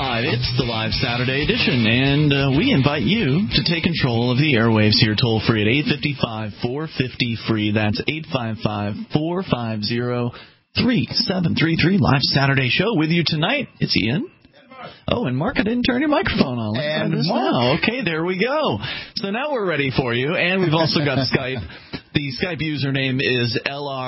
Live. It's the live Saturday edition, and we invite you to take control of the airwaves here toll-free at 855-450-FREE. That's 855-450-3733. Live Saturday show with you tonight. It's Ian. Oh, and Mark, I didn't turn your microphone on. And Mark. Now. Okay, there we go. So now we're ready for you, and we've also got Skype. The Skype username is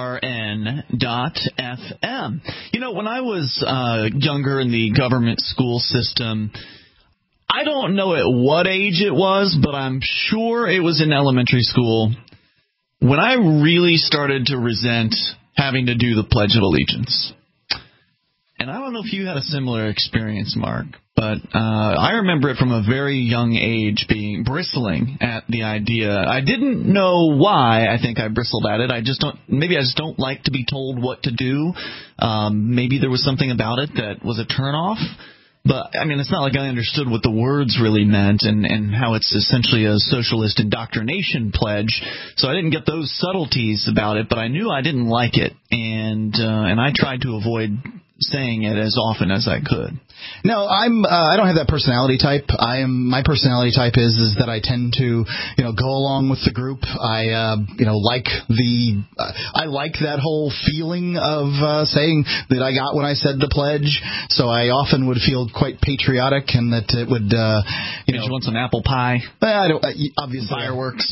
lrn.fm. You know, when I was younger in the government school system, I don't know at what age it was, but I'm sure it was in elementary school, when I really started to resent having to do the Pledge of Allegiance. And I don't know if you had a similar experience, Mark, but I remember it from a very young age being bristling at the idea. I didn't know why I think I bristled at it. Maybe I just don't like to be told what to do. Maybe there was something about it that was a turnoff. But, I mean, it's not like I understood what the words really meant and how it's essentially a socialist indoctrination pledge. So I didn't get those subtleties about it, but I knew I didn't like it. And I tried to avoid saying it as often as I could. No, I don't have that personality type. My personality type is that I tend to, go along with the group. I like that whole feeling of saying that I got when I said the pledge. So I often would feel quite patriotic, and that it would, Did you want some apple pie? I don't, obviously fireworks.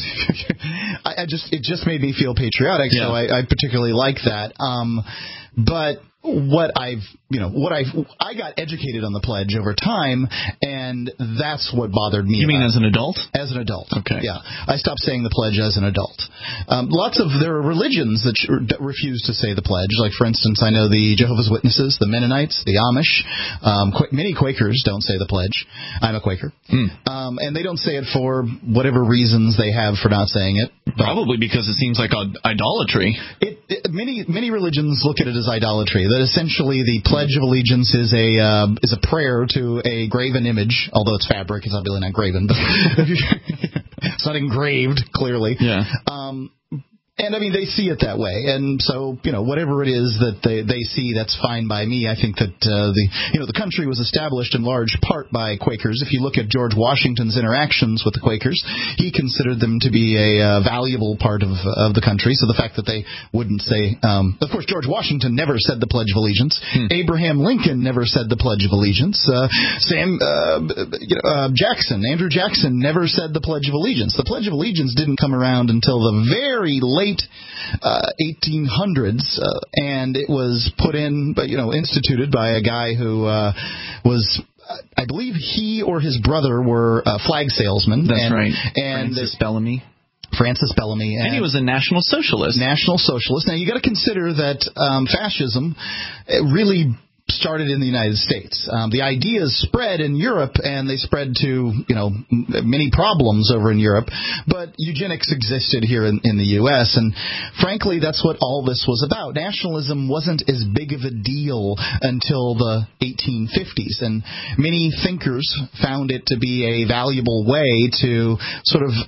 It just made me feel patriotic. Yeah. So I particularly like that. But I got educated on the pledge over time, and that's what bothered me. You mean as an adult? As an adult. Okay. Yeah. I stopped saying the pledge as an adult. There are religions that refuse to say the pledge. Like, for instance, I know the Jehovah's Witnesses, the Mennonites, the Amish. Many Quakers don't say the pledge. I'm a Quaker. And they don't say it for whatever reasons they have for not saying it. Probably because it seems like idolatry. Many religions look at it as idolatry. That essentially the Pledge of Allegiance is a prayer to a graven image, although it's fabric. It's obviously not graven, but it's not engraved, clearly. Yeah. And, I mean, they see it that way. And so, whatever it is that they see, that's fine by me. I think that the country was established in large part by Quakers. If you look at George Washington's interactions with the Quakers, he considered them to be a valuable part of the country. So the fact that they wouldn't say, of course, George Washington never said the Pledge of Allegiance. Abraham Lincoln never said the Pledge of Allegiance. Andrew Jackson never said the Pledge of Allegiance. The Pledge of Allegiance didn't come around until the very late 1800s, and it was put in, instituted by a guy who was, I believe he or his brother were flag salesmen. That's right. And Francis Bellamy. And he was a National Socialist. Now, you got to consider that fascism really started in the United States. The ideas spread in Europe, and they spread to, many problems over in Europe, but eugenics existed here in the U.S., and frankly, that's what all this was about. Nationalism wasn't as big of a deal until the 1850s, and many thinkers found it to be a valuable way to sort of,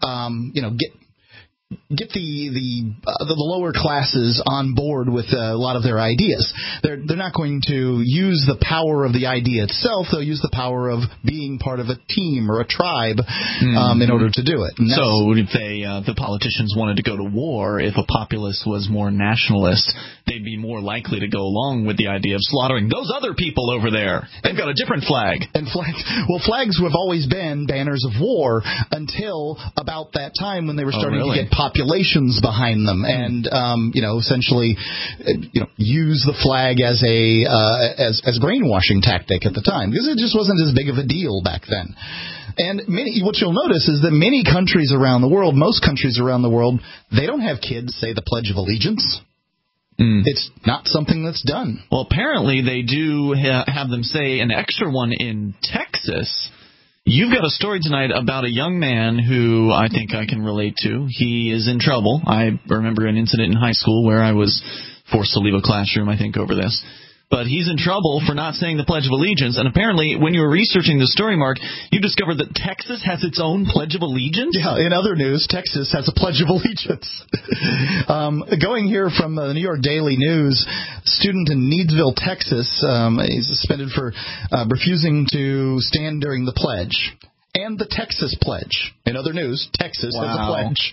get the lower classes on board with a lot of their ideas. They're not going to use the power of the idea itself. They'll use the power of being part of a team or a tribe in order to do it. So if the politicians wanted to go to war, if a populace was more nationalist, they'd be more likely to go along with the idea of slaughtering those other people over there. They've got a different flag. And flags have always been banners of war until about that time when they were starting to get populations behind them, and essentially, use the flag as a brainwashing tactic at the time, because it just wasn't as big of a deal back then. And what you'll notice is that most countries around the world, they don't have kids say the Pledge of Allegiance. It's not something that's done. Well, apparently they do have them say an extra one in Texas. You've got a story tonight about a young man who I think I can relate to. He is in trouble. I remember an incident in high school where I was forced to leave a classroom, I think, over this. but he's in trouble for not saying the Pledge of Allegiance. And apparently, when you were researching the story, Mark, you discovered that Texas has its own Pledge of Allegiance? Yeah, in other news, Texas has a Pledge of Allegiance. Going here from the New York Daily News, student in Needsville, Texas, is suspended for refusing to stand during the pledge. And the Texas Pledge. In other news, Texas has a pledge.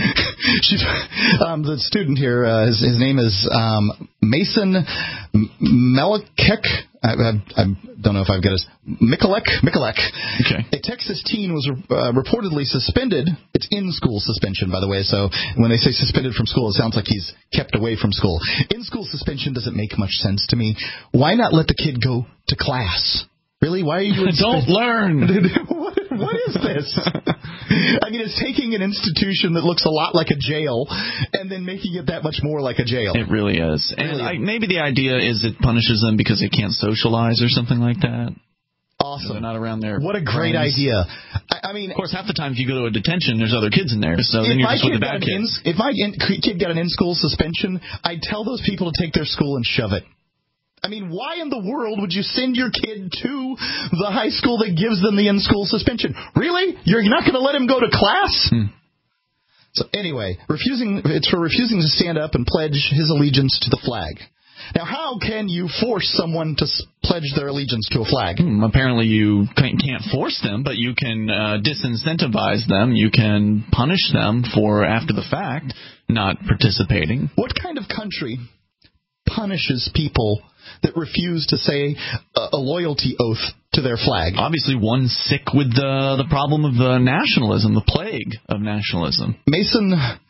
The student here, his name is Mason Melekek. I don't know if I've got his... Mikulek. Okay. A Texas teen was reportedly suspended. It's in-school suspension, by the way, so when they say suspended from school, it sounds like he's kept away from school. In-school suspension doesn't make much sense to me. Why not let the kid go to class? Really? Why are you... Don't learn! What is this? I mean, it's taking an institution that looks a lot like a jail and then making it that much more like a jail. It really is. And maybe the idea is it punishes them because they can't socialize or something like that. Awesome. They're not around there. What a great idea. I mean, of course, half the time if you go to a detention, there's other kids in there, so then you're just with the bad kids. If my kid got an in-school suspension, I'd tell those people to take their school and shove it. I mean, why in the world would you send your kid to the high school that gives them the in-school suspension? Really? You're not going to let him go to class? So anyway, it's for refusing to stand up and pledge his allegiance to the flag. Now, how can you force someone to pledge their allegiance to a flag? Apparently you can't force them, but you can disincentivize them. You can punish them for, after the fact, not participating. What kind of country punishes people that refuse to say a loyalty oath to their flag? Obviously, one sick with the problem of nationalism, the plague of nationalism. Mason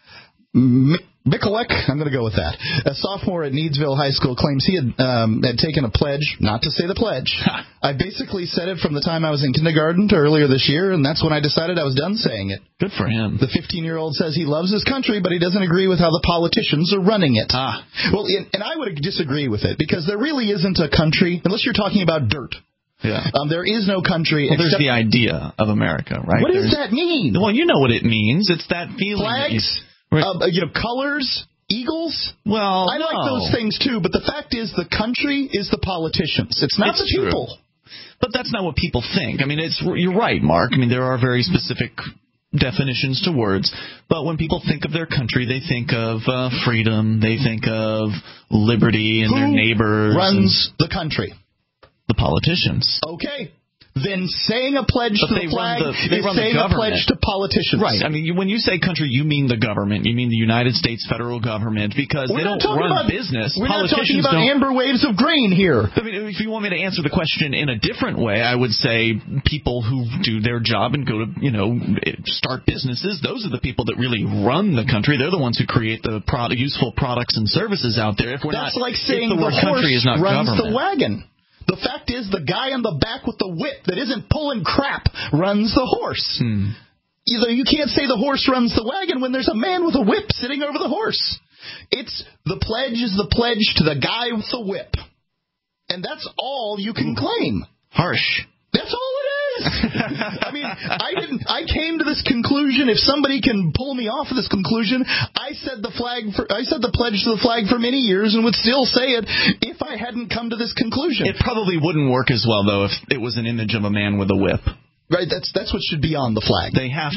Mikulek, I'm going to go with that. A sophomore at Needsville High School claims he had taken a pledge not to say the pledge. I basically said it from the time I was in kindergarten to earlier this year, and that's when I decided I was done saying it. Good for him. The 15-year-old says he loves his country, but he doesn't agree with how the politicians are running it. Well, and I would disagree with it, because there really isn't a country, unless you're talking about dirt. Yeah. There is no country. Well, there's the idea of America, right? What does that mean? Well, you know what it means. It's that feeling. Flags? Colors, eagles. Well, I like those things too, but the fact is, the country is the politicians. It's not the people. But that's not what people think. I mean, you're right, Mark. I mean, there are very specific definitions to words, but when people think of their country, they think of freedom. They think of liberty and their neighbors. Who runs the country? The politicians. Okay. Then saying a pledge to the flag is saying a pledge to politicians. Right. I mean, when you say country, you mean the government. You mean the United States federal government, because they don't run business. We're not talking about amber waves of grain here. I mean, if you want me to answer the question in a different way, I would say people who do their job and go to, start businesses, those are the people that really run the country. They're the ones who create the useful products and services out there. That's like saying the horse runs the wagon. The fact is, the guy on the back with the whip that isn't pulling crap runs the horse. You can't say the horse runs the wagon when there's a man with a whip sitting over the horse. The pledge is the pledge to the guy with the whip. And that's all you can claim. Harsh. That's all it is. I mean, I came to this conclusion. If somebody can pull me off of this conclusion, I said the pledge to the flag for many years and would still say it if I hadn't come to this conclusion. It probably wouldn't work as well, though, if it was an image of a man with a whip. Right, that's what should be on the flag. They have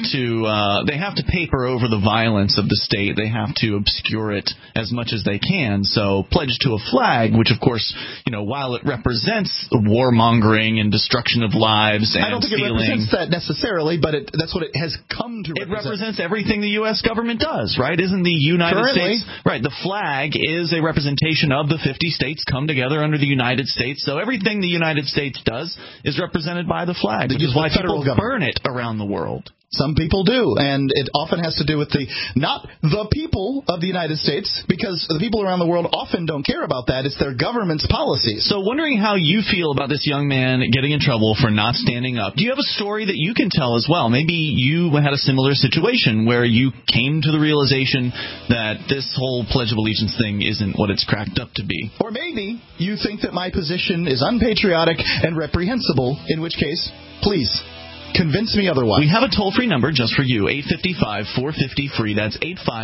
to paper over the violence of the state. They have to obscure it as much as they can. So, pledge to a flag, which of course, while it represents warmongering and destruction of lives and I don't think stealing, it represents that necessarily, but that's what it has come to represent. It represents everything the U.S. government does, right? Isn't the United States right? The flag is a representation of the 50 states come together under the United States. So everything the United States does is represented by the flag, which is why people burn it around the world. Some people do, and it often has to do with not the people of the United States, because the people around the world often don't care about that. It's their government's policies. So wondering how you feel about this young man getting in trouble for not standing up. Do you have a story that you can tell as well? Maybe you had a similar situation where you came to the realization that this whole Pledge of Allegiance thing isn't what it's cracked up to be. Or maybe you think that my position is unpatriotic and reprehensible, in which case, please Convince me otherwise. We have a toll-free number just for you, 855-450-FREE. That's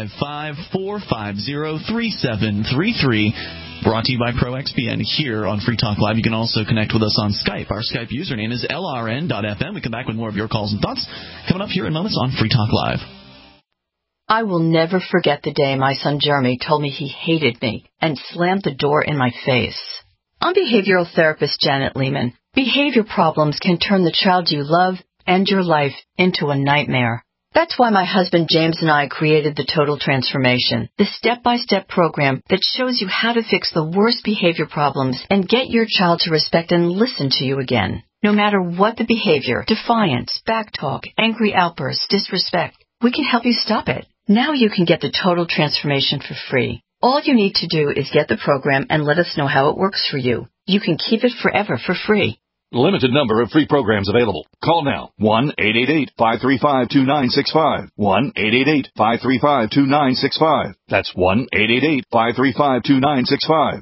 855-450-3733. Brought to you by ProXPN here on Free Talk Live. You can also connect with us on Skype. Our Skype username is LRN.FM. We come back with more of your calls and thoughts coming up here in moments on Free Talk Live. I will never forget the day my son Jeremy told me he hated me and slammed the door in my face. I'm behavioral therapist Janet Lehman. Behavior problems can turn the child you love and your life into a nightmare. That's why my husband James and I created the Total Transformation, the step-by-step program that shows you how to fix the worst behavior problems and get your child to respect and listen to you again. No matter what the behavior, defiance, backtalk, angry outbursts, disrespect, we can help you stop it. Now you can get the Total Transformation for free. All you need to do is get the program and let us know how it works for you. You can keep it forever for free. Limited number of free programs available. Call now. 1-888-535-2965. 1-888-535-2965. That's 1-888-535-2965.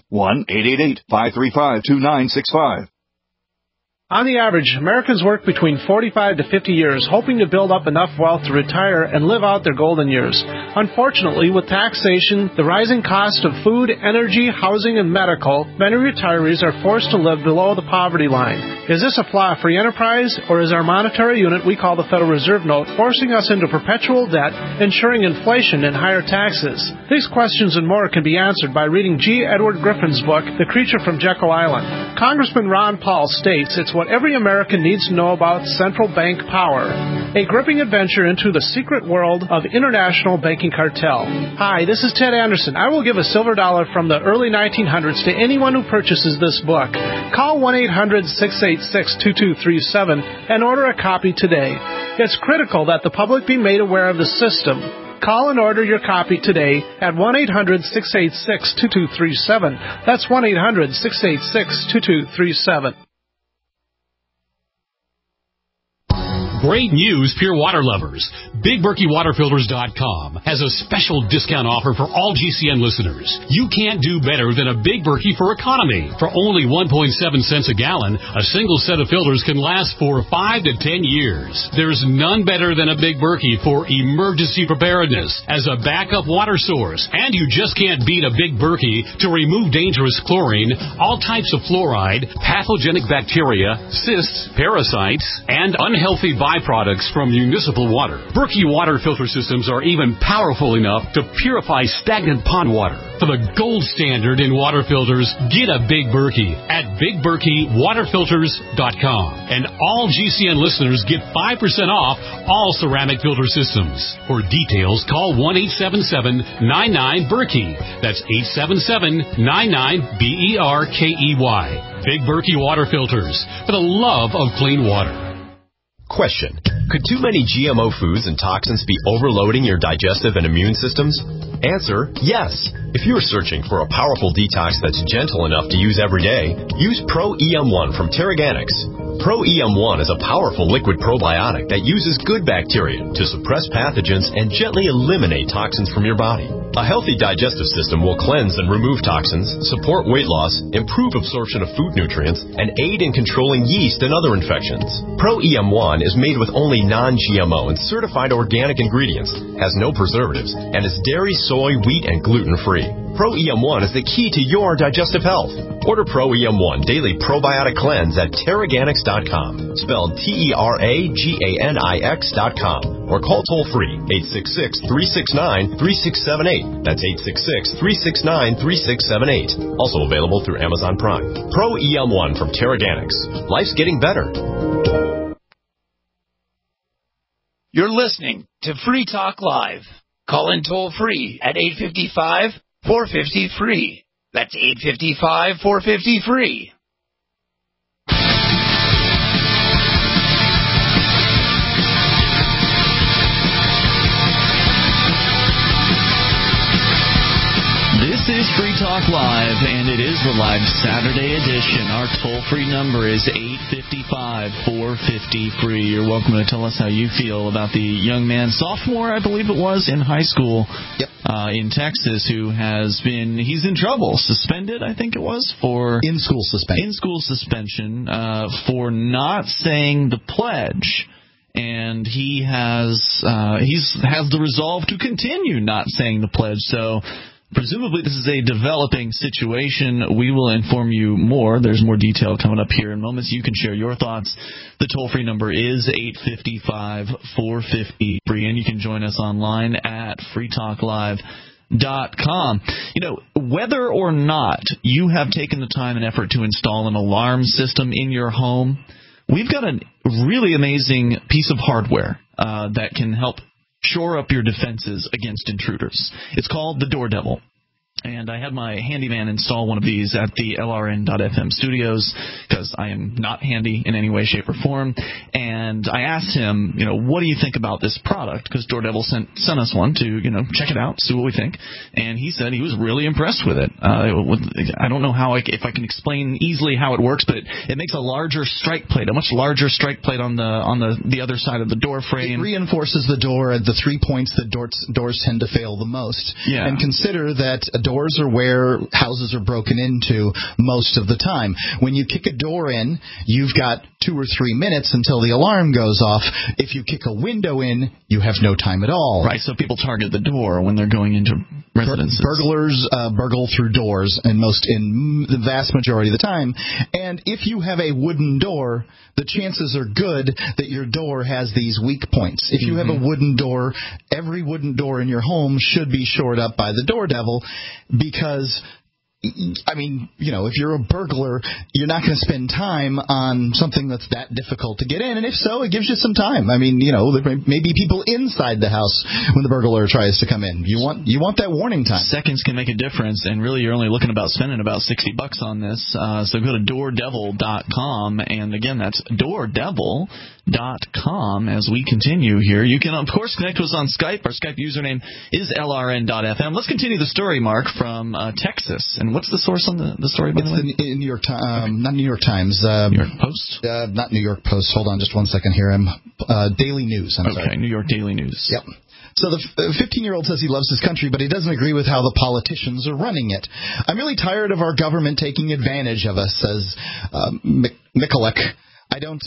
1-888-535-2965. On the average, Americans work between 45 to 50 years hoping to build up enough wealth to retire and live out their golden years. Unfortunately, with taxation, the rising cost of food, energy, housing, and medical, many retirees are forced to live below the poverty line. Is this a flaw free enterprise, or is our monetary unit we call the Federal Reserve Note forcing us into perpetual debt, ensuring inflation and higher taxes? These questions and more can be answered by reading G. Edward Griffin's book, The Creature from Jekyll Island. Congressman Ron Paul states it's what every American needs to know about central bank power. A gripping adventure into the secret world of international banking cartel. Hi, this is Ted Anderson. I will give a silver dollar from the early 1900s to anyone who purchases this book. Call 1-800-686-2237 and order a copy today. It's critical that the public be made aware of the system. Call and order your copy today at 1-800-686-2237. That's 1-800-686-2237. Great news, Pure Water lovers. BigBerkeyWaterFilters.com has a special discount offer for all GCN listeners. You can't do better than a Big Berkey for economy. For only 1.7 cents a gallon, a single set of filters can last for 5 to 10 years. There's none better than a Big Berkey for emergency preparedness as a backup water source. And you just can't beat a Big Berkey to remove dangerous chlorine, all types of fluoride, pathogenic bacteria, cysts, parasites, and unhealthy byproducts from municipal water. Berkey water filter systems are even powerful enough to purify stagnant pond water. For the gold standard in water filters, get a Big Berkey at BigBerkeyWaterFilters.com. And all GCN listeners get 5% off all ceramic filter systems. For details, call 1-877-99-BERKEY. That's 877-99-BERKEY. Big Berkey Water Filters, for the love of clean water. Question. Could too many GMO foods and toxins be overloading your digestive and immune systems? Answer, yes. If you're searching for a powerful detox that's gentle enough to use every day, use Pro EM1 from Terraganics. Pro EM1 is a powerful liquid probiotic that uses good bacteria to suppress pathogens and gently eliminate toxins from your body. A healthy digestive system will cleanse and remove toxins, support weight loss, improve absorption of food nutrients, and aid in controlling yeast and other infections. Pro EM1 is made with only non-GMO and certified organic ingredients, has no preservatives, and is dairy, soy, wheat, and gluten-free. Pro EM1 is the key to your digestive health. Order Pro EM1 Daily Probiotic Cleanse at Terraganics.com, spelled Terraganix.com, or call toll-free 866-369-3678. That's 866-369-3678. Also available through Amazon Prime. Pro EM1 from Terraganics. Life's getting better. You're listening to Free Talk Live. Call in toll-free at 855-450-FREE. That's 855-450-FREE. This is Free Talk Live, and it is the live Saturday edition. Our toll-free number is 855-450-FREE. You're welcome to tell us how you feel about the young man, sophomore, I believe it was, in high school in Texas, who he's in trouble, suspended, I think it was, for in-school suspension for not saying the pledge and he has the resolve to continue not saying the pledge. So presumably this is a developing situation. We will inform you more. There's more detail coming up here in moments. You can share your thoughts. The toll-free number is 855-450-FREE, and you can join us online at freetalklive.com. Whether or not you have taken the time and effort to install an alarm system in your home, we've got a really amazing piece of hardware that can help shore up your defenses against intruders. It's called the Door Devil. And I had my handyman install one of these at the LRN.FM studios because I am not handy in any way, shape, or form. And I asked him, what do you think about this product? Because Door Devil sent us one to, check it out, see what we think. And he said he was really impressed with it. I don't know if I can explain easily how it works, but it makes a larger strike plate, a much larger strike plate on the other side of the door frame. It reinforces the door at the 3 points that doors tend to fail the most. Yeah. And consider that doors are where houses are broken into most of the time. When you kick a door in, you've got 2 or 3 minutes until the alarm goes off. If you kick a window in, you have no time at all. Right, so people target the door when they're going into residences. Burglars burgle through doors in the vast majority of the time. And if you have a wooden door, the chances are good that your door has these weak points. If you have a wooden door, every wooden door in your home should be shored up by the Door Devil, because if you're a burglar, you're not going to spend time on something that's that difficult to get in. And if so, it gives you some time. There may be people inside the house when the burglar tries to come in. You want that warning time. Seconds can make a difference, and really you're only looking about spending about $60 on this. So go to doordevil.com, and again, that's doordevil.com. As we continue here, you can, of course, connect to us on Skype. Our Skype username is LRN.FM. Let's continue the story, Mark, from Texas. And what's the source on the story, by the way? It's the New York Times. Not New York Times. New York Post? Not New York Post. Hold on just 1 second here. Daily News. I'm sorry. New York Daily News. Yep. So the 15-year-old says he loves his country, but he doesn't agree with how the politicians are running it. I'm really tired of our government taking advantage of us, says Mikulek. I don't.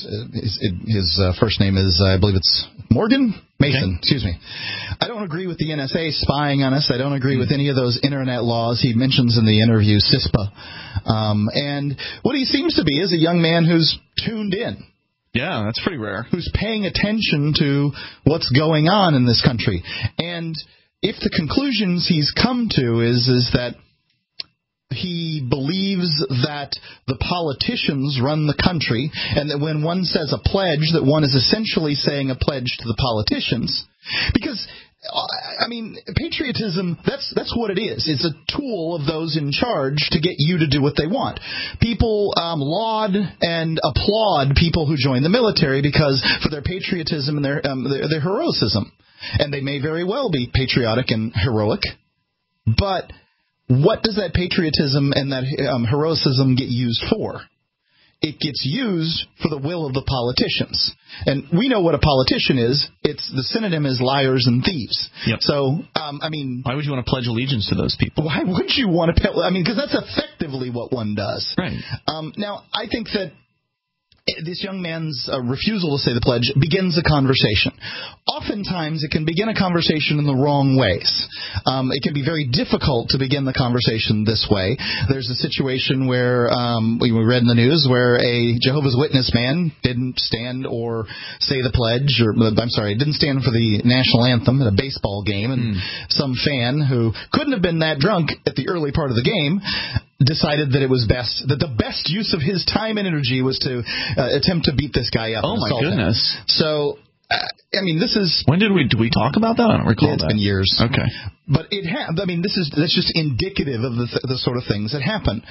His first name is, I believe it's Morgan Mason. Okay. Excuse me. I don't agree with the NSA spying on us. I don't agree with any of those internet laws he mentions in the interview, CISPA. And what he seems to be is a young man who's tuned in. Yeah, that's pretty rare. Who's paying attention to what's going on in this country. And if the conclusions he's come to is that he believes that the politicians run the country, and that when one says a pledge, that one is essentially saying a pledge to the politicians. Because, patriotism, that's what it is. It's a tool of those in charge to get you to do what they want. People laud and applaud people who join the military because for their patriotism and their heroism. And they may very well be patriotic and heroic, but what does that patriotism and that heroism get used for? It gets used for the will of the politicians. And we know what a politician is. The synonym is liars and thieves. Yep. So, why would you want to pledge allegiance to those people? Why would you want to? Because that's effectively what one does. Right. Now, I think that this young man's refusal to say the pledge begins a conversation. Oftentimes, it can begin a conversation in the wrong ways. It can be very difficult to begin the conversation this way. There's a situation where we read in the news where a Jehovah's Witness man didn't stand or say the pledge, didn't stand for the national anthem at a baseball game, and some fan who couldn't have been that drunk at the early part of the game decided that the best use of his time and energy was to attempt to beat this guy up. Oh, my goodness. So, this is... When did we talk about that? I don't recall that. It's been years. Okay. But that's just indicative of the sort of things that happen.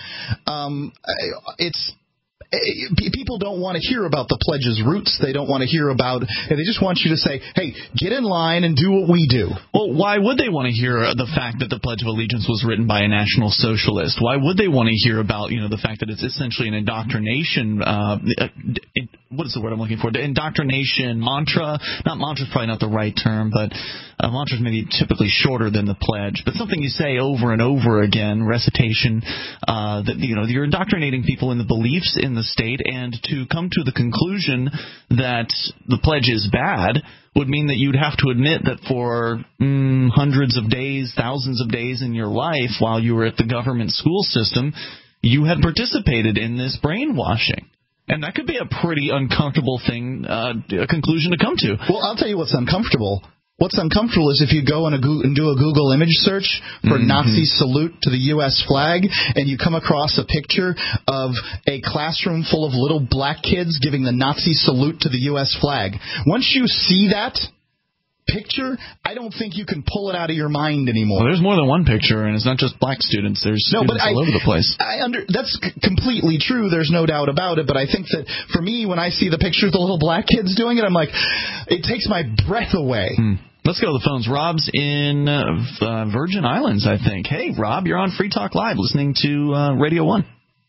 People don't want to hear about the pledge's roots. They don't want to hear about... They just want you to say, hey, get in line and do what we do. Well, why would they want to hear the fact that the Pledge of Allegiance was written by a National Socialist? Why would they want to hear about, the fact that it's essentially an indoctrination what is the word I'm looking for? The indoctrination mantra. Not mantra is probably not the right term, but mantra is maybe typically shorter than the pledge. But something you say over and over again, recitation, that you're indoctrinating people in the beliefs in the state, and to come to the conclusion that the pledge is bad would mean that you'd have to admit that for hundreds of days, thousands of days in your life while you were at the government school system, you had participated in this brainwashing. And that could be a pretty uncomfortable thing, a conclusion to come to. Well, I'll tell you what's uncomfortable. What's uncomfortable is if you go and do a Google image search for Nazi salute to the U.S. flag, and you come across a picture of a classroom full of little black kids giving the Nazi salute to the U.S. flag. Once you see that picture, I don't think you can pull it out of your mind anymore. Well, there's more than one picture, and it's not just black students. There's students all over the place. That's completely true. There's no doubt about it. But I think that for me, when I see the picture of the little black kids doing it, I'm like, it takes my breath away. Let's go to the phones. Rob's in Virgin Islands, I think. Hey, Rob, you're on Free Talk Live listening to Radio 1.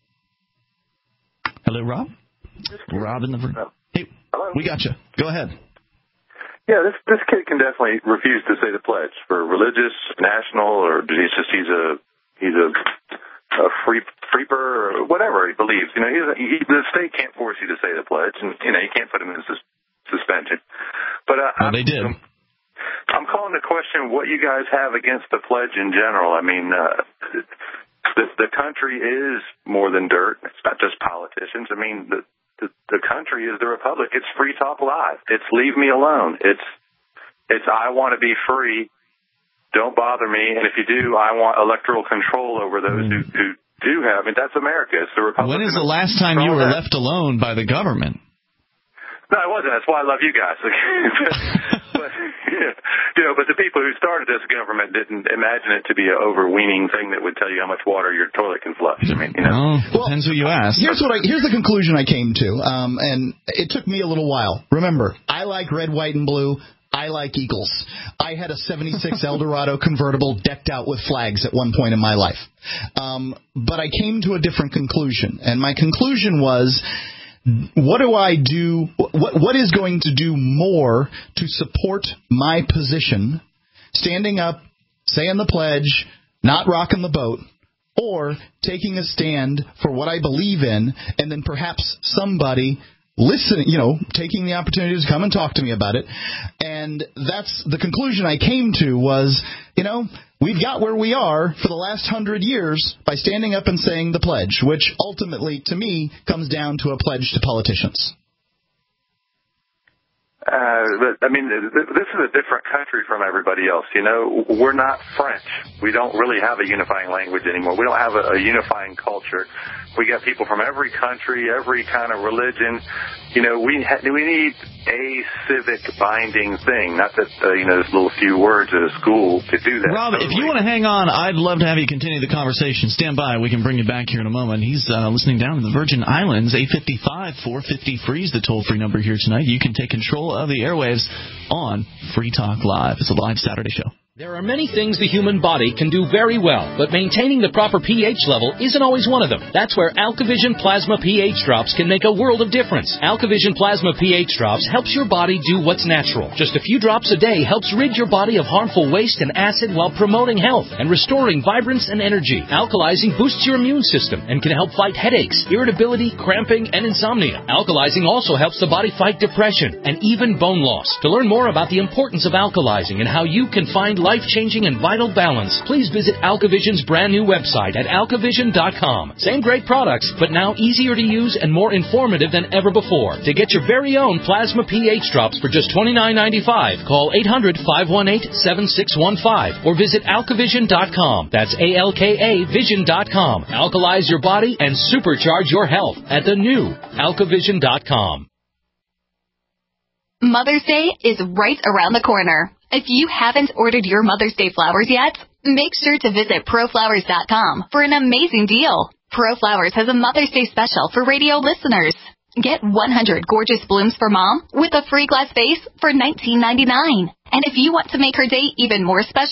Hello, Rob? Rob in the Hey, hello. We got you. Go ahead. Yeah, this kid can definitely refuse to say the pledge for religious, national, or he's a freeper or whatever he believes. The state can't force you to say the pledge, and you can't put him in suspension. But they did. I'm calling to question what you guys have against the pledge in general. I mean, the country is more than dirt. It's not just politicians. I mean, the country is the republic. It's Free Talk Live. It's leave me alone. It's I want to be free. Don't bother me. And if you do, I want electoral control over those who do have it. That's America. It's the republic. When is the last time you were left alone by the government? No, it wasn't. That's why I love you guys. But the people who started this government didn't imagine it to be an overweening thing that would tell you how much water your toilet can flush. I mean, depends who you ask. Here's the conclusion I came to, and it took me a little while. Remember, I like red, white, and blue. I like Eagles. I had a 76 Eldorado convertible decked out with flags at one point in my life. But I came to a different conclusion, and my conclusion was, what do I do? What is going to do more to support my position, standing up, saying the pledge, not rocking the boat, or taking a stand for what I believe in, and then perhaps somebody listening, taking the opportunity to come and talk to me about it. And that's the conclusion I came to was, we've got where we are for the last 100 years by standing up and saying the pledge, which ultimately, to me, comes down to a pledge to politicians. But, I mean, this is a different country from everybody else. We're not French. We don't really have a unifying language anymore. We don't have a unifying culture. We got people from every country, every kind of religion. We need a civic binding thing, not that, there's little few words at a school to do that. Rob, if you want to hang on, I'd love to have you continue the conversation. Stand by. We can bring you back here in a moment. He's listening down in the Virgin Islands. 855-450-FREE is the toll-free number here tonight. You can take control of the airwaves on Free Talk Live. It's a live Saturday show. There are many things the human body can do very well, but maintaining the proper pH level isn't always one of them. That's where AlkaVision Plasma pH Drops can make a world of difference. AlkaVision Plasma pH Drops helps your body do what's natural. Just a few drops a day helps rid your body of harmful waste and acid while promoting health and restoring vibrance and energy. Alkalizing boosts your immune system and can help fight headaches, irritability, cramping, and insomnia. Alkalizing also helps the body fight depression and even bone loss. To learn more about the importance of alkalizing and how you can find life-changing and vital balance, please visit AlkaVision's brand new website at alkavision.com. Same great products, but now easier to use and more informative than ever before. To get your very own Plasma pH Drops for just $29.95, call 800-518-7615 or visit alkavision.com. That's ALKAvision.com. Alkalize your body and supercharge your health at the new alkavision.com. Mother's Day is right around the corner. If you haven't ordered your Mother's Day flowers yet, make sure to visit ProFlowers.com for an amazing deal. ProFlowers has a Mother's Day special for radio listeners. Get 100 gorgeous blooms for Mom with a free glass vase for $19.99. And if you want to make her day even more special,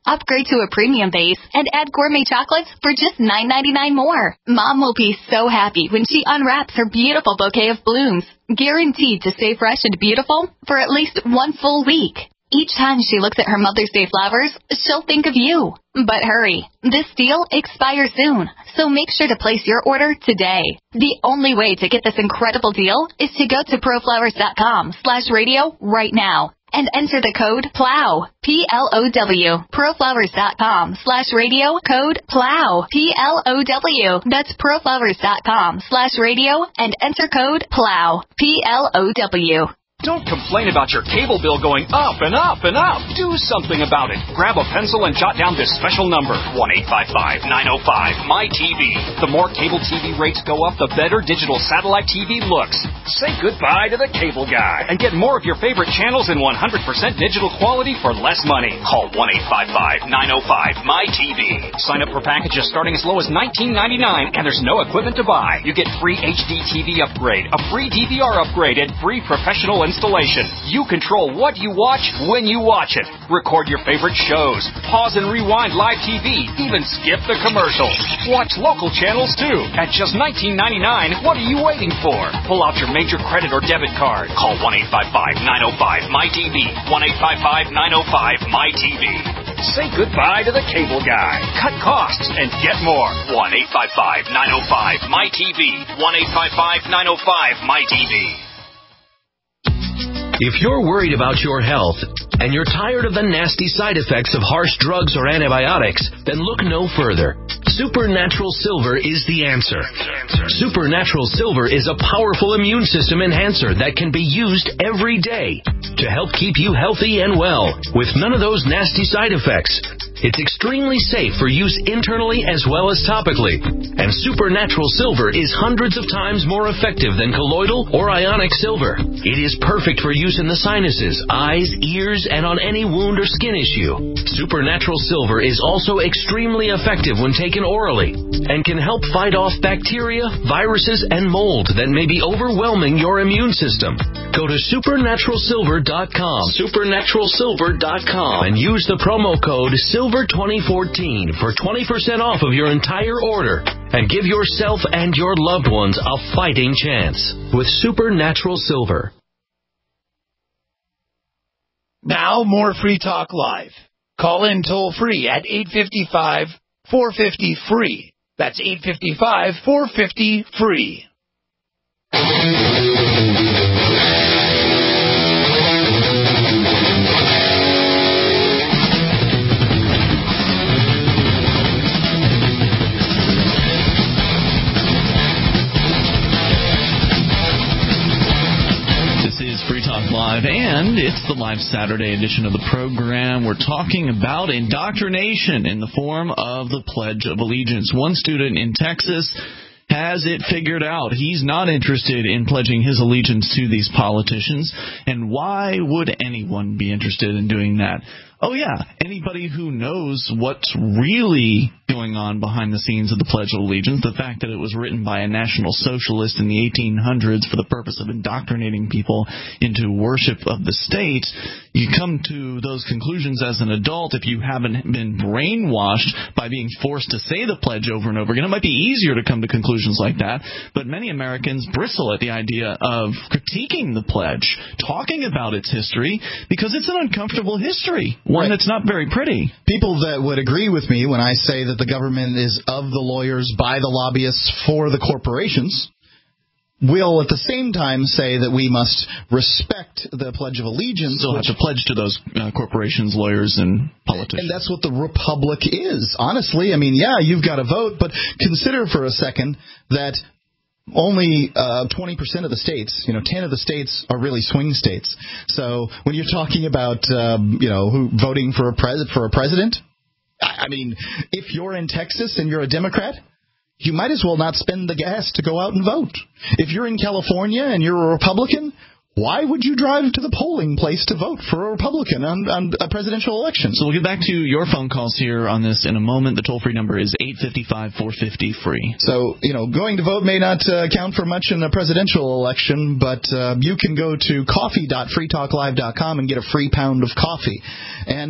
Upgrade to a premium base and add gourmet chocolates for just $9.99 more. Mom will be so happy when she unwraps her beautiful bouquet of blooms, guaranteed to stay fresh and beautiful for at least one full week. Each time she looks at her Mother's Day flowers, she'll think of you. But hurry, this deal expires soon, so make sure to place your order today. The only way to get this incredible deal is to go to proflowers.com/radio right now and enter the code PLOW, P-L-O-W, proflowers.com/radio, code PLOW, P-L-O-W. That's proflowers.com/radio and enter code PLOW, P-L-O-W. Don't complain about your cable bill going up and up and up. Do something about it. Grab a pencil and jot down this special number, 1-855-905-MY-TV. The more cable TV rates go up, the better digital satellite TV looks. Say goodbye to the cable guy and get more of your favorite channels in 100% digital quality for less money. Call 1-855-905-MY-TV. Sign up for packages starting as low as $19.99, and there's no equipment to buy. You get free HD TV upgrade, a free DVR upgrade, and free professional installation. You control what you watch when you watch it. Record your favorite shows. Pause and rewind live TV. Even skip the commercials. Watch local channels too. At just $19.99, what are you waiting for? Pull out your major credit or debit card. Call 1-855-905-MY-TV. 1-855-905-MY-TV. Say goodbye to the cable guy. Cut costs and get more. 1-855-905-MY-TV. 1-855-905-MY-TV. If you're worried about your health and you're tired of the nasty side effects of harsh drugs or antibiotics, then look no further. Supernatural Silver is the answer. Supernatural Silver is a powerful immune system enhancer that can be used every day to help keep you healthy and well with none of those nasty side effects. It's extremely safe for use internally as well as topically. And Supernatural Silver is hundreds of times more effective than colloidal or ionic silver. It is perfect for use in the sinuses, eyes, ears, and on any wound or skin issue. Supernatural Silver is also extremely effective when taken orally and can help fight off bacteria, viruses, and mold that may be overwhelming your immune system. Go to supernaturalsilver.com, supernaturalsilver.com, and use the promo code SILVER2014 for 20% off of your entire order, and give yourself and your loved ones a fighting chance with Supernatural Silver. Now, more Free Talk Live. Call in toll free at 855-450-FREE. That's 855-450-FREE. Live, and it's the live Saturday edition of the program. We're talking about indoctrination in the form of the Pledge of Allegiance. One student in Texas has it figured out. He's not interested in pledging his allegiance to these politicians. And why would anyone be interested in doing that? Oh, yeah, anybody who knows what's really going on behind the scenes of the Pledge of Allegiance, the fact that it was written by a National Socialist in the 1800s for the purpose of indoctrinating people into worship of the state, you come to those conclusions as an adult if you haven't been brainwashed by being forced to say the pledge over and over again. It might be easier to come to conclusions like that, but many Americans bristle at the idea of critiquing the pledge, talking about its history, because it's an uncomfortable history. One that's not very pretty. People that would agree with me when I say that the government is of the lawyers, by the lobbyists, for the corporations, will at the same time say that we must respect the Pledge of Allegiance. Still have to pledge to those corporations, lawyers, and politicians. And that's what the Republic is. Honestly, I mean, yeah, you've got to vote, but consider for a second that only 20% of the states, 10 of the states are really swing states. So when you're talking about, voting for a president, I mean, if you're in Texas and you're a Democrat, you might as well not spend the gas to go out and vote. If you're in California and you're a Republican, why would you drive to the polling place to vote for a Republican on a presidential election? So we'll get back to your phone calls here on this in a moment. The toll-free number is 855-450-FREE. So, going to vote may not count for much in a presidential election, but you can go to coffee.freetalklive.com and get a free pound of coffee. And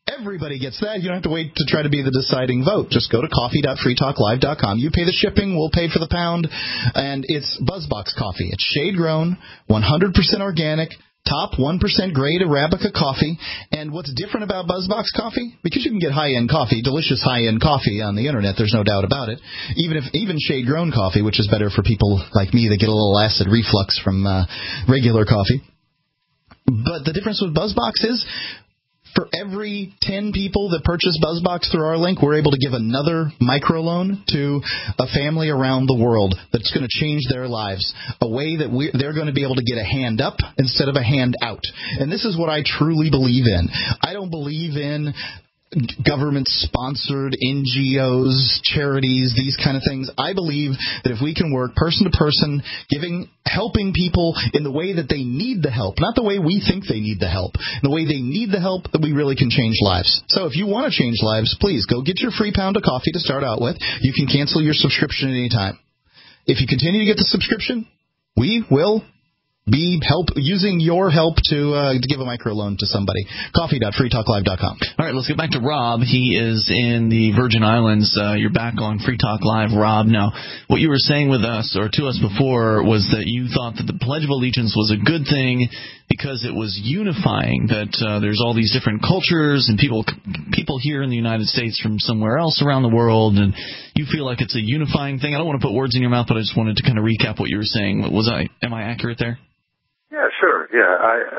Everybody gets that. You don't have to wait to try to be the deciding vote. Just go to coffee.freetalklive.com. You pay the shipping, we'll pay for the pound, and it's BuzzBox coffee. It's shade-grown, 100% organic, top 1% grade Arabica coffee. And what's different about BuzzBox coffee? Because you can get high-end coffee, delicious high-end coffee on the internet, there's no doubt about it. Even shade-grown coffee, which is better for people like me that get a little acid reflux from regular coffee. But the difference with BuzzBox is, for every 10 people that purchase BuzzBox through our link, we're able to give another microloan to a family around the world that's going to change their lives, a way that they're going to be able to get a hand up instead of a hand out. And this is what I truly believe in. I don't believe in government-sponsored NGOs, charities, these kind of things. I believe that if we can work person to person, helping people in the way that they need the help, not the way we think they need the help, the way they need the help, that we really can change lives. So if you want to change lives, please go get your free pound of coffee to start out with. You can cancel your subscription at any time. If you continue to get the subscription, we will be using your help to give a microloan to somebody. Coffee.freetalklive.com. All right, let's get back to Rob. He is in the Virgin Islands. You're back on Free Talk Live, Rob. Now, what you were saying with us, or to us before, was that you thought that the Pledge of Allegiance was a good thing because it was unifying, that there's all these different cultures and people here in the United States from somewhere else around the world, and you feel like it's a unifying thing. I don't want to put words in your mouth, but I just wanted to kind of recap what you were saying. Am I accurate there? Yeah, sure. Yeah,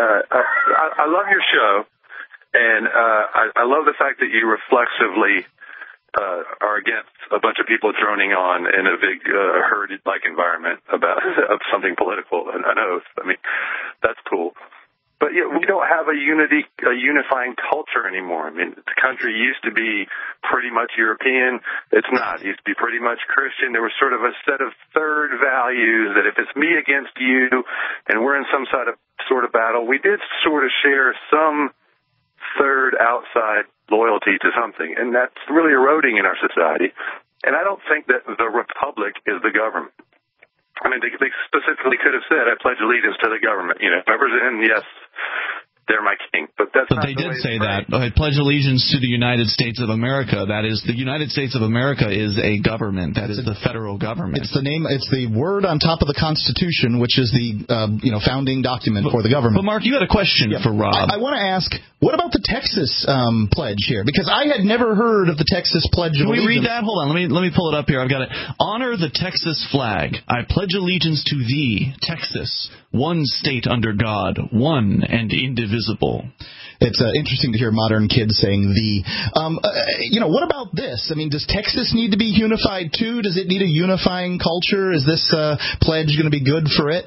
I love your show, and I love the fact that you reflexively are against a bunch of people droning on in a big herd-like environment about something political, an oath. I mean, that's cool. But yeah, we don't have a unifying culture anymore. I mean, the country used to be pretty much European. It's not. It used to be pretty much Christian. There was sort of a set of third values that if it's me against you and we're in some sort of battle, we did sort of share some third outside loyalty to something. And that's really eroding in our society. And I don't think that the republic is the government. I mean, they specifically could have said, I pledge allegiance to the government. You know, whoever's in, yes, they're my king. But they did say that. I pledge allegiance to the United States of America. That is, the United States of America is a government. That is the federal government. It's the name. It's the word on top of the Constitution, which is the founding document for the government. But Mark, you had a question for Rob. I want to ask, what about the Texas pledge here? Because I had never heard of the Texas Pledge of Allegiance. Can we read that? Hold on. Let me pull it up here. I've got it. Honor the Texas flag. I pledge allegiance to thee, Texas, one state under God, one and indivisible. It's interesting to hear modern kids saying the. What about this? I mean, does Texas need to be unified too? Does it need a unifying culture? Is this pledge going to be good for it?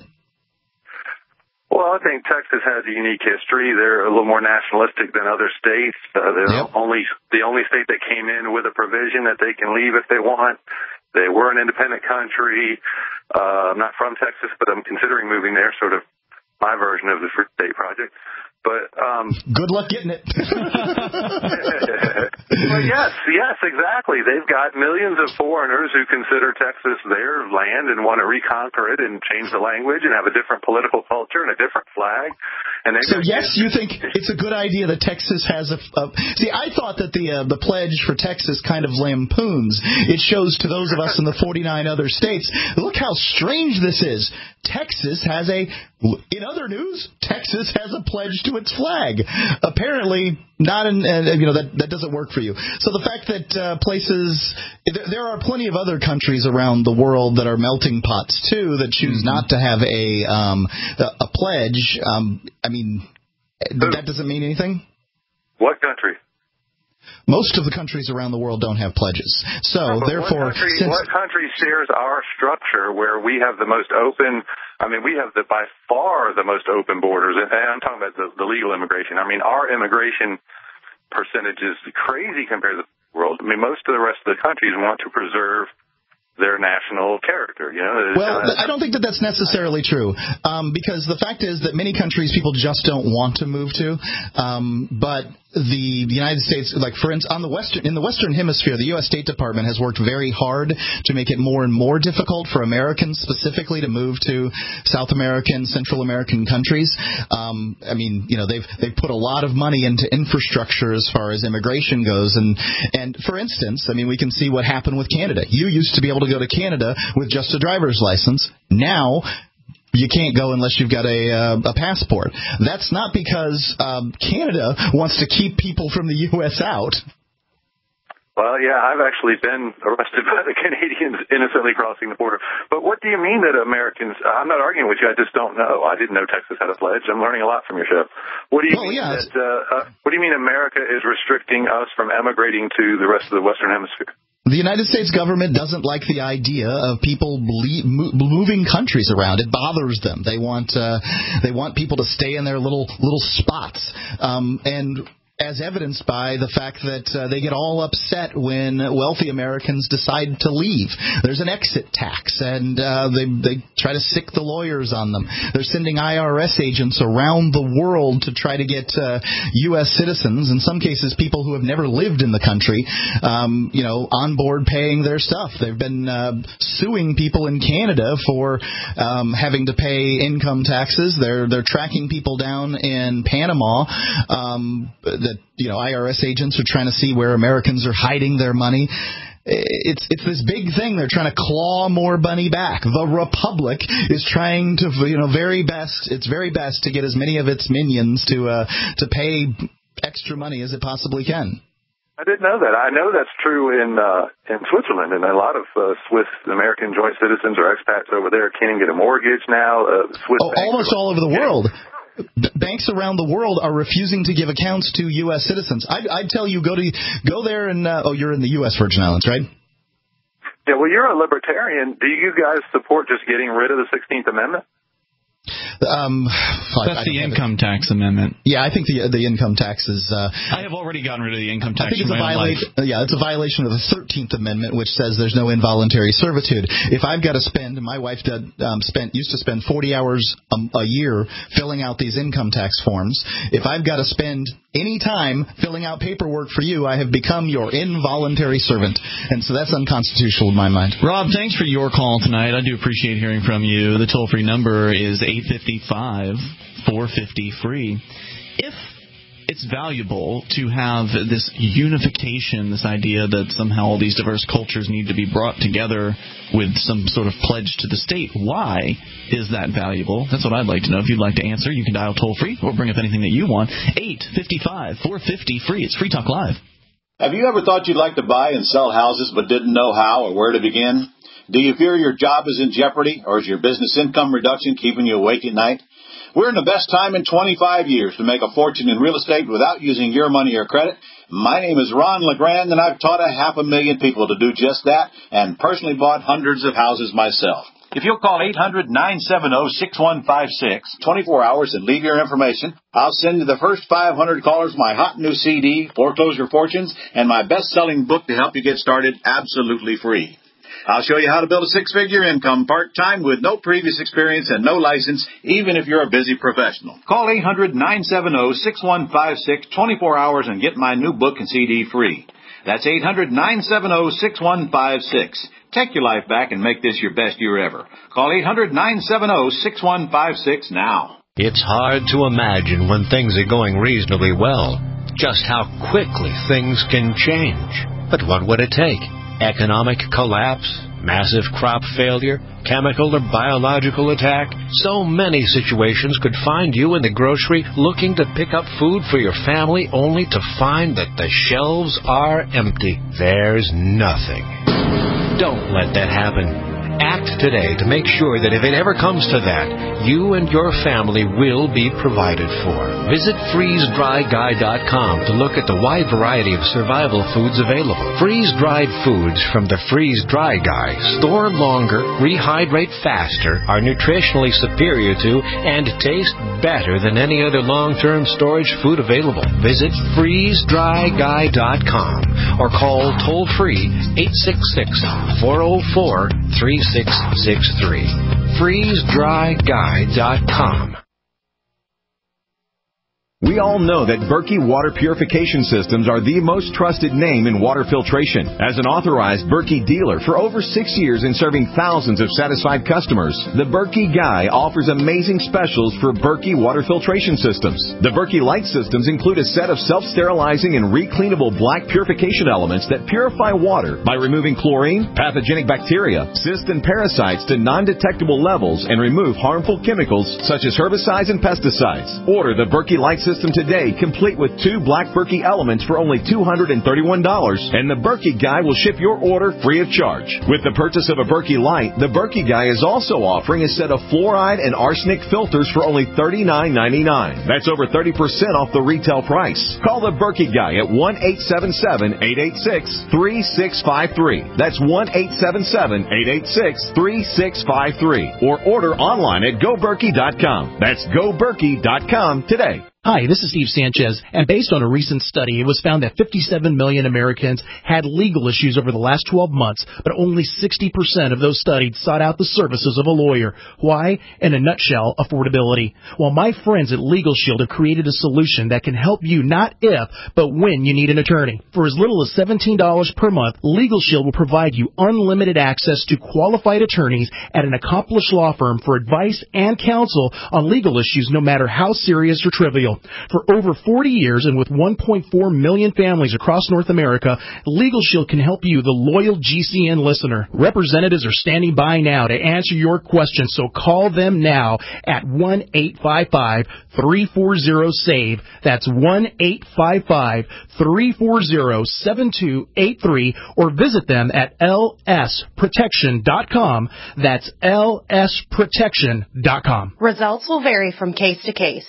Well, I think Texas has a unique history. They're a little more nationalistic than other states. They're the only state that came in with a provision that they can leave if they want. They were an independent country. I'm not from Texas, but I'm considering moving there, sort of my version of the Free State Project. But good luck getting it. Well, yes, exactly. They've got millions of foreigners who consider Texas their land and want to reconquer it and change the language and have a different political culture and a different flag. And so, yes, you think it's a good idea that Texas has a see, I thought that the pledge for Texas kind of lampoons. It shows to those of us in the 49 other states, look how strange this is. Texas has in other news, Texas has a pledge to its flag. Apparently, not that doesn't work for you. So the fact that there are plenty of other countries around the world that are melting pots too that choose not to have a pledge. That doesn't mean anything. What country? Most of the countries around the world don't have pledges. So, therefore... What country shares our structure where we have the most open... I mean, we have by far the most open borders. And I'm talking about the legal immigration. I mean, our immigration percentage is crazy compared to the world. I mean, most of the rest of the countries want to preserve their national character, Well, I don't think that that's necessarily true, because the fact is that many countries people just don't want to move to, but the United States, like for instance, in the Western Hemisphere, the U.S. State Department has worked very hard to make it more and more difficult for Americans specifically to move to South American, Central American countries. They've put a lot of money into infrastructure as far as immigration goes, and for instance, we can see what happened with Canada. You used to be able to go to Canada with just a driver's license. Now, you can't go unless you've got a passport. That's not because Canada wants to keep people from the U.S. out. Well, yeah, I've actually been arrested by the Canadians innocently crossing the border. But what do you mean that Americans, I'm not arguing with you, I just don't know. I didn't know Texas had a pledge. I'm learning a lot from your show. What do you what do you mean America is restricting us from emigrating to the rest of the Western Hemisphere? The United States government doesn't like the idea of people moving countries around. It bothers them. They want people to stay in their little spots. And as evidenced by the fact that they get all upset when wealthy Americans decide to leave. There's an exit tax, and they try to sick the lawyers on them. They're sending IRS agents around the world to try to get U.S. citizens, in some cases people who have never lived in the country, on board paying their stuff. They've been suing people in Canada for having to pay income taxes. They're tracking people down in Panama. That IRS agents are trying to see where Americans are hiding their money. It's this big thing. They're trying to claw more money back. The Republic is trying to very best to get as many of its minions to pay extra money as it possibly can. I didn't know that. I know that's true in Switzerland, and a lot of Swiss American joint citizens or expats over there can't even get a mortgage now. Almost all over the world. Banks around the world are refusing to give accounts to U.S. citizens. I'd tell you, go there and you're in the U.S. Virgin Islands, right? Yeah, well, you're a libertarian. Do you guys support just getting rid of the 16th Amendment? That's the income tax amendment. Yeah, I think the income tax is... I have already gotten rid of the income tax. I think it's a violation. Yeah, it's a violation of the 13th Amendment, which says there's no involuntary servitude. If I've got to spend, and my wife used to spend 40 hours a year filling out these income tax forms. If I've got to spend any time filling out paperwork for you, I have become your involuntary servant. And so that's unconstitutional in my mind. Rob, thanks for your call tonight. I do appreciate hearing from you. The toll-free number is 855-450-FREE. If it's valuable to have this unification, this idea that somehow all these diverse cultures need to be brought together with some sort of pledge to the state, why is that valuable? That's what I'd like to know. If you'd like to answer, you can dial toll-free or bring up anything that you want. 855-450-FREE. It's Free Talk Live. Have you ever thought you'd like to buy and sell houses but didn't know how or where to begin? Do you fear your job is in jeopardy, or is your business income reduction keeping you awake at night? We're in the best time in 25 years to make a fortune in real estate without using your money or credit. My name is Ron LeGrand, and I've taught 500,000 people to do just that and personally bought hundreds of houses myself. If you'll call 800-970-6156, 24 hours, and leave your information, I'll send you the first 500 callers my hot new CD, Foreclosure Fortunes, and my best-selling book to help you get started absolutely free. I'll show you how to build a six-figure income part-time with no previous experience and no license, even if you're a busy professional. Call 800-970-6156, 24 hours, and get my new book and CD free. That's 800-970-6156. Take your life back and make this your best year ever. Call 800-970-6156 now. It's hard to imagine when things are going reasonably well, just how quickly things can change. But what would it take? Economic collapse, massive crop failure, chemical or biological attack. So many situations could find you in the grocery looking to pick up food for your family only to find that the shelves are empty. There's nothing. Don't let that happen. Act today to make sure that if it ever comes to that, you and your family will be provided for. Visit freezedryguy.com to look at the wide variety of survival foods available. Freeze-dried foods from the Freeze Dry Guy store longer, rehydrate faster, are nutritionally superior to, and taste better than any other long-term storage food available. Visit freezedryguy.com or call toll-free 866-404-3663. FreezeDryGuy.com. We all know that Berkey Water Purification Systems are the most trusted name in water filtration. As an authorized Berkey dealer for over 6 years and serving thousands of satisfied customers, the Berkey Guy offers amazing specials for Berkey Water Filtration Systems. The Berkey Light Systems include a set of self-sterilizing and recleanable black purification elements that purify water by removing chlorine, pathogenic bacteria, cysts, and parasites to non-detectable levels and remove harmful chemicals such as herbicides and pesticides. Order the Berkey Light System today, complete with 2 black Berkey elements for only $231, and the Berkey Guy will ship your order free of charge. With the purchase of a Berkey Light, the Berkey Guy is also offering a set of fluoride and arsenic filters for only $39.99. That's over 30% off the retail price. Call the Berkey Guy at 1-877-886-3653. That's 1-877-886-3653. Or order online at GoBerkey.com. That's GoBerkey.com today. Hi, this is Steve Sanchez, and based on a recent study, it was found that 57 million Americans had legal issues over the last 12 months, but only 60% of those studied sought out the services of a lawyer. Why? In a nutshell, affordability. Well, my friends at Legal Shield have created a solution that can help you not if, but when you need an attorney. For as little as $17 per month, Legal Shield will provide you unlimited access to qualified attorneys at an accomplished law firm for advice and counsel on legal issues, no matter how serious or trivial. For over 40 years and with 1.4 million families across North America, Legal Shield can help you, the loyal GCN listener. Representatives are standing by now to answer your questions, so call them now at 1-855-340-SAVE. That's 1-855-340-7283, or visit them at lsprotection.com. That's lsprotection.com. Results will vary from case to case.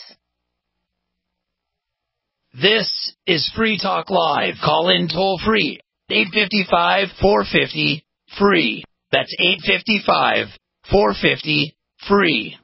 This is Free Talk Live. Call in toll free. 855-450-FREE. That's 855-450-FREE.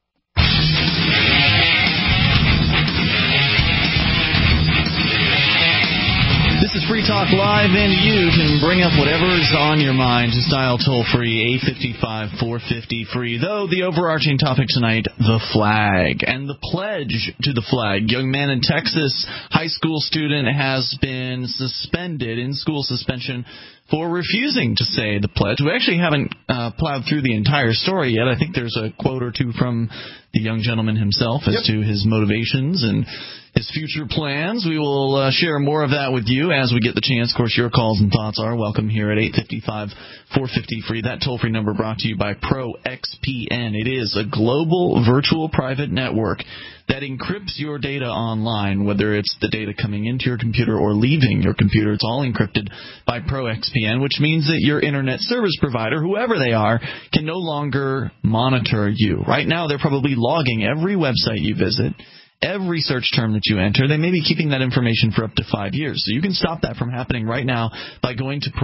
This is Free Talk Live, and you can bring up whatever is on your mind. Just dial toll-free, 855-450-FREE. Though the overarching topic tonight, the flag and the pledge to the flag. Young man in Texas, high school student, has been suspended in school suspension for refusing to say the pledge. We actually haven't plowed through the entire story yet. I think there's a quote or two from the young gentleman himself as to his motivations and his future plans. We will share more of that with you as we get the chance. Of course, your calls and thoughts are welcome here at 855-450-FREE. That toll-free number brought to you by ProXPN. It is a global virtual private network that encrypts your data online, whether it's the data coming into your computer or leaving your computer. It's all encrypted by ProXPN, which means that your internet service provider, whoever they are, can no longer monitor you. Right now, they're probably logging every website you visit, every search term that you enter. They may be keeping that information for up to 5 years. So you can stop that from happening right now by going to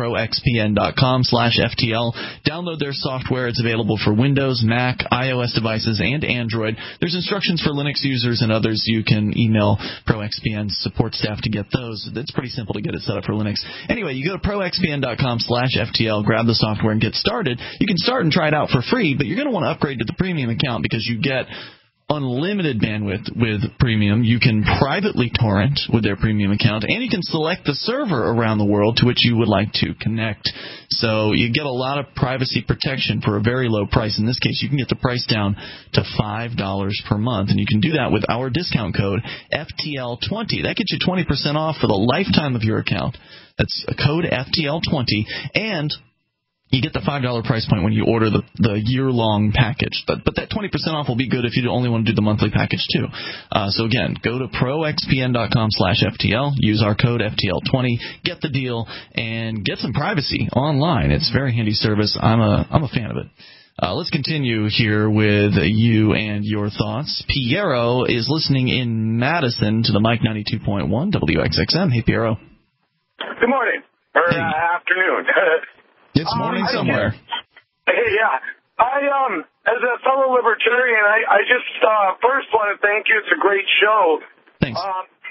proxpn.com/FTL. Download their software. It's available for Windows, Mac, iOS devices, and Android. There's instructions for Linux users and others. You can email ProXPN's support staff to get those. It's pretty simple to get it set up for Linux. Anyway, you go to proxpn.com/FTL, grab the software, and get started. You can start and try it out for free, but you're going to want to upgrade to the premium account because you get unlimited bandwidth with premium. You can privately torrent with their premium account, and you can select the server around the world to which you would like to connect. So you get a lot of privacy protection for a very low price. In this case, you can get the price down to $5 per month, and you can do that with our discount code FTL20. That gets you 20% off for the lifetime of your account. That's a code FTL20, and you get the $5 price point when you order the year-long package. But that 20% off will be good if you only want to do the monthly package, too. So, again, go to proxpn.com/FTL, use our code FTL20, get the deal, and get some privacy online. It's a very handy service. I'm a fan of it. Let's continue here with you and your thoughts. Piero is listening in Madison to the Mike 92.1 WXXM. Hey, Piero. Good morning. Or afternoon. It's morning somewhere. Yeah. As a fellow libertarian, I just first want to thank you. It's a great show. Thanks.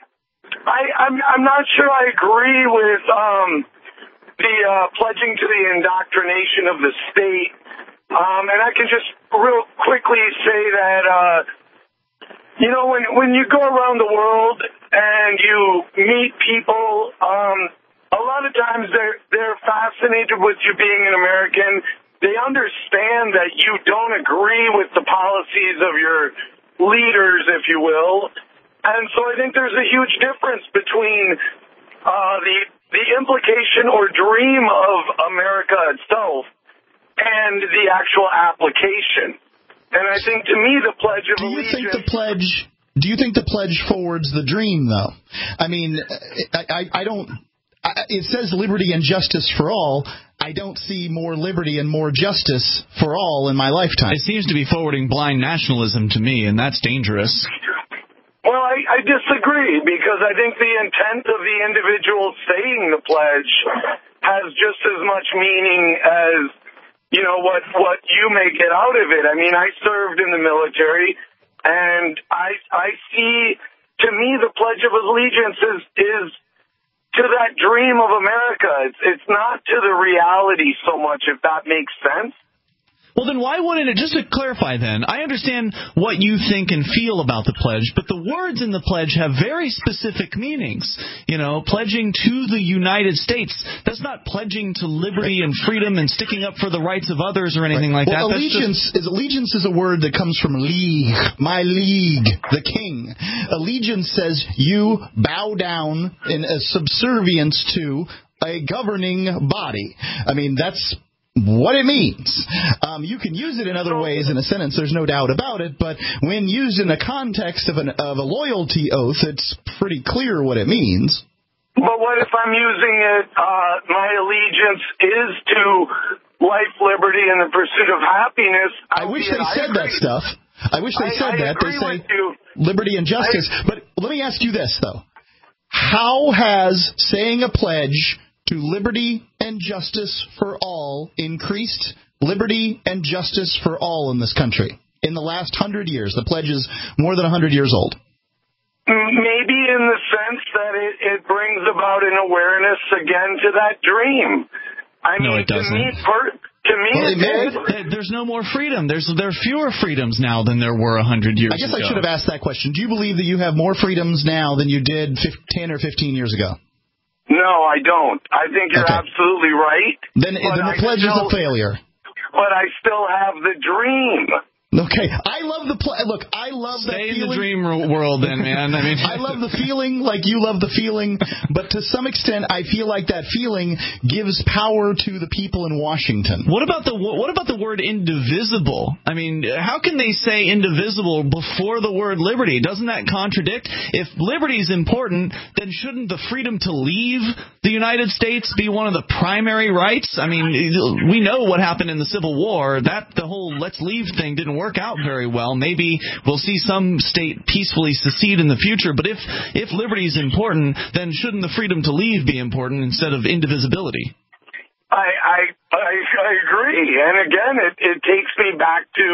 I'm not sure I agree with the pledging to the indoctrination of the state. And I can just real quickly say that You know, when you go around the world and you meet people, a lot of times they're fascinated with you being an American. They understand that you don't agree with the policies of your leaders, if you will. And so I think there's a huge difference between the implication or dream of America itself and the actual application. And I think, to me, the Pledge of Allegiance... Do you think the pledge forwards the dream, though? I mean, I don't... It says liberty and justice for all. I don't see more liberty and more justice for all in my lifetime. It seems to be forwarding blind nationalism to me, and that's dangerous. Well, I disagree, because I think the intent of the individual saying the pledge has just as much meaning as, you know, what you may get out of it. I mean, I served in the military, and I see, to me, the Pledge of Allegiance is to that dream of America. It's not to the reality so much, if that makes sense. Well, then why wouldn't it, just to clarify then, I understand what you think and feel about the pledge, but the words in the pledge have very specific meanings. You know, pledging to the United States, that's not pledging to liberty and freedom and sticking up for the rights of others or anything like that. Allegiance is a word that comes from league, my league, the king. Allegiance says you bow down in a subservience to a governing body. I mean, that's what it means. You can use it in other ways in a sentence, there's no doubt about it, but when used in the context of a loyalty oath, it's pretty clear what it means. But what if I'm using it, my allegiance is to life, liberty, and the pursuit of happiness? I wish they said that stuff. I wish they said that. They say liberty and justice. But let me ask you this, though. How has saying a pledge to liberty and justice for all increased liberty and justice for all in this country in the last 100 years? The pledge is more than 100 years old. Maybe in the sense that it brings about an awareness again to that dream. I mean, no, it doesn't. To me, there's no more freedom. There are fewer freedoms now than there were 100 years ago. I guess I should have asked that question. Do you believe that you have more freedoms now than you did 10 or 15 years ago? No, I don't. I think you're absolutely right. Then the pledge is a failure. But I still have the dream. Okay, I love the look. I love that feeling. Stay in the dream world, then, man. I mean, I love the feeling, like you love the feeling, but to some extent, I feel like that feeling gives power to the people in Washington. What about the word indivisible? I mean, how can they say indivisible before the word liberty? Doesn't that contradict? If liberty is important, then shouldn't the freedom to leave the United States be one of the primary rights? I mean, we know what happened in the Civil War. That the whole let's leave thing didn't work out very well. Maybe we'll see some state peacefully secede in the future, but if liberty is important, then shouldn't the freedom to leave be important instead of indivisibility? I agree. And again, it takes me back to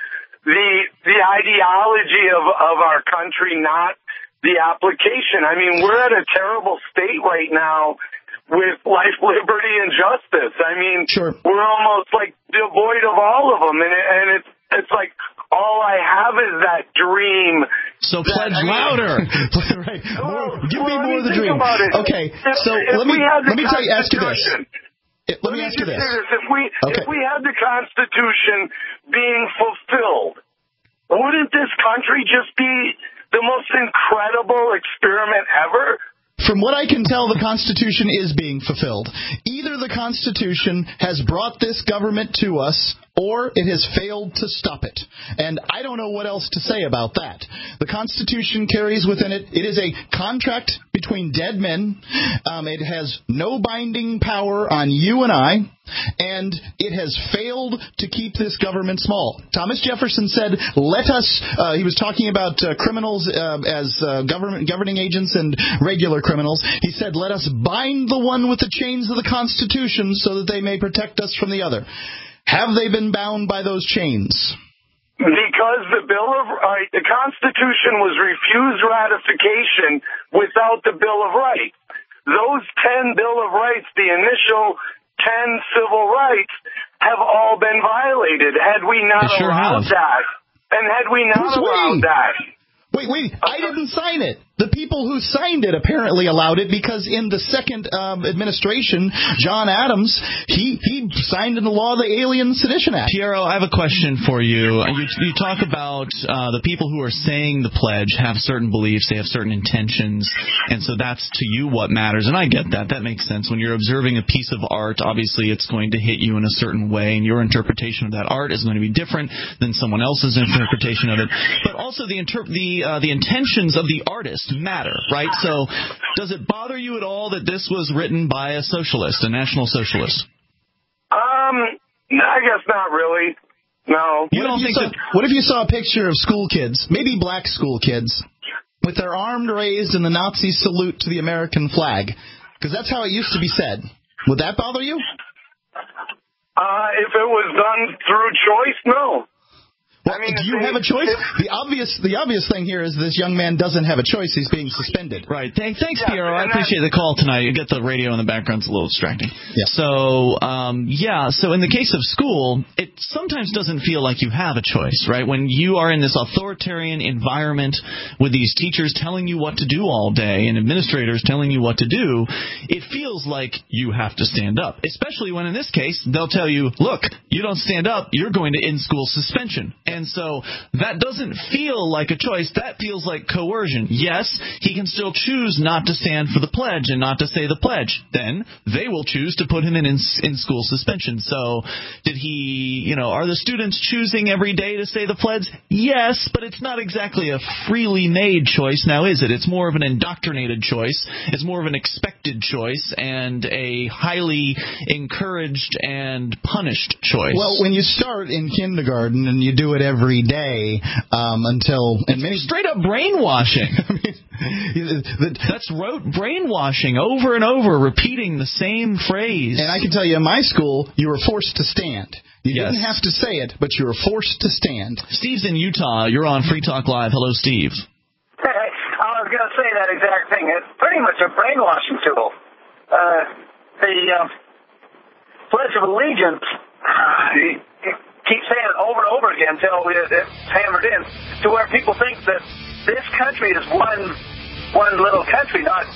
the ideology of our country, not the application. I mean, we're at a terrible state right now with life, liberty, and justice. I mean, we're almost like devoid of all of them, and it's like all I have is that dream. So pledge louder. Right. Give me more of the dream. Okay. So let me ask you this. Let me ask you this. If we had the Constitution being fulfilled, wouldn't this country just be the most incredible experiment ever? From what I can tell, the Constitution is being fulfilled. Either the Constitution has brought this government to us, or it has failed to stop it. And I don't know what else to say about that. The Constitution carries within it is a contract between dead men. It has no binding power on you and I, and it has failed to keep this government small. Thomas Jefferson said, let us, he was talking about criminals as governing agents and regular criminals. He said, let us bind the one with the chains of the Constitution so that they may protect us from the other. Have they been bound by those chains? Because the Constitution was refused ratification without the Bill of Rights. Those 10 Bill of Rights, the initial 10 civil rights, have all been violated. Had we not allowed that, and had we not allowed that, Wait, I didn't sign it. The people who signed it apparently allowed it because in the second administration, John Adams, he signed into law the Alien Sedition Act. Piero, I have a question for you. You talk about the people who are saying the pledge have certain beliefs, they have certain intentions, and so that's to you what matters. And I get that. That makes sense. When you're observing a piece of art, obviously it's going to hit you in a certain way, and your interpretation of that art is going to be different than someone else's interpretation of it. But also the intentions of the artist matter, right? So does it bother you at all that this was written by a socialist, a National Socialist? I guess not really. No. What if you saw a picture of school kids, maybe black school kids, with their arm raised in the Nazi salute to the American flag? Because that's how it used to be said. Would that bother you? If it was done through choice, no. Well, do you have a choice? The obvious thing here is this young man doesn't have a choice. He's being suspended. Right. Thanks, Piero. I appreciate the call tonight. You get the radio in the background. It's a little distracting. Yeah. So in the case of school, it sometimes doesn't feel like you have a choice, right? When you are in this authoritarian environment with these teachers telling you what to do all day and administrators telling you what to do, it feels like you have to stand up, especially when in this case they'll tell you, look, you don't stand up, you're going to in-school suspension. And so that doesn't feel like a choice. That feels like coercion. Yes, he can still choose not to stand for the pledge and not to say the pledge. Then they will choose to put him in school suspension. So did he, are the students choosing every day to say the pledge? Yes, but it's not exactly a freely made choice now, is it? It's more of an indoctrinated choice. It's more of an expected choice and a highly encouraged and punished choice. Well, when you start in kindergarten and you do it every day until straight up brainwashing. That's rote brainwashing over and over, repeating the same phrase. And I can tell you, in my school, you were forced to stand. You didn't have to say it, but you were forced to stand. Steve's in Utah. You're on Free Talk Live. Hello, Steve. Hey, I was going to say that exact thing. It's pretty much a brainwashing tool. The Pledge of Allegiance. Keep saying it over and over again until it's hammered in to where people think that this country is one little country, not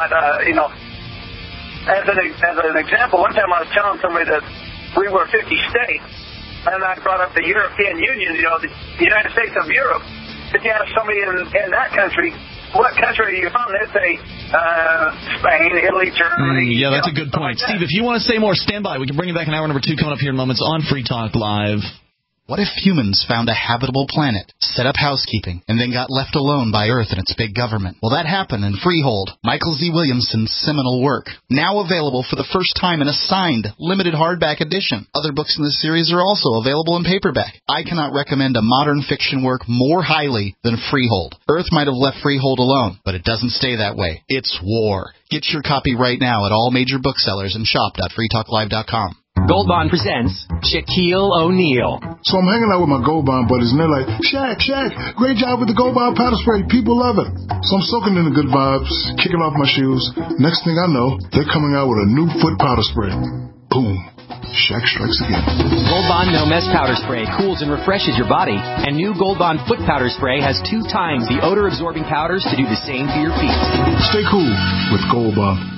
as an example. One time I was telling somebody that we were 50 states, and I brought up the European Union, the United States of Europe. If you ask somebody in that country, what country are you from? They'd say Spain, Italy, Germany. Yeah, that's a good point. Like Steve, if you want to say more, stand by. We can bring you back in hour number 2 coming up here in moments on Free Talk Live. What if humans found a habitable planet, set up housekeeping, and then got left alone by Earth and its big government? Well, that happened in Freehold, Michael Z. Williamson's seminal work. Now available for the first time in a signed, limited hardback edition. Other books in this series are also available in paperback. I cannot recommend a modern fiction work more highly than Freehold. Earth might have left Freehold alone, but it doesn't stay that way. It's war. Get your copy right now at all major booksellers and shop.freetalklive.com. Gold Bond presents Shaquille O'Neal. So I'm hanging out with my Gold Bond buddies, and they're like, Shaq, great job with the Gold Bond powder spray. People love it. So I'm soaking in the good vibes, kicking off my shoes. Next thing I know, they're coming out with a new foot powder spray. Boom. Shaq strikes again. Gold Bond No Mess Powder Spray cools and refreshes your body. And new Gold Bond Foot Powder Spray has 2 times the odor-absorbing powders to do the same for your feet. Stay cool with Gold Bond.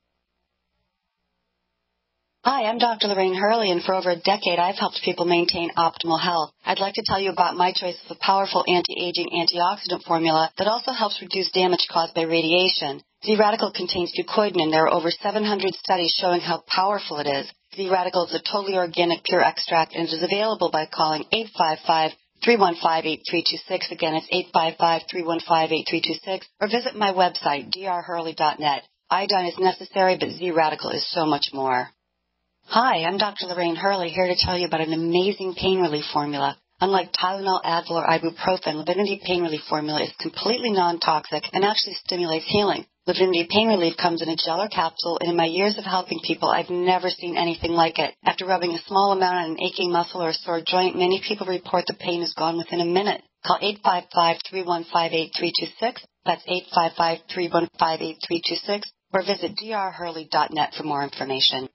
Hi, I'm Dr. Lorraine Hurley, and for over a decade, I've helped people maintain optimal health. I'd like to tell you about my choice of a powerful anti-aging antioxidant formula that also helps reduce damage caused by radiation. Z-Radical contains fucoidenine. There are over 700 studies showing how powerful it is. Z-Radical is a totally organic, pure extract, and it is available by calling 855-315-8326. Again, it's 855-315-8326. Or visit my website, drhurley.net. Iodine is necessary, but Z-Radical is so much more. Hi, I'm Dr. Lorraine Hurley, here to tell you about an amazing pain relief formula. Unlike Tylenol, Advil, or ibuprofen, Livinity Pain Relief Formula is completely non-toxic and actually stimulates healing. Livinity Pain Relief comes in a gel or capsule, and in my years of helping people, I've never seen anything like it. After rubbing a small amount on an aching muscle or a sore joint, many people report the pain is gone within a minute. Call 855-315-8326. That's 855-315-8326. Or visit drhurley.net for more information.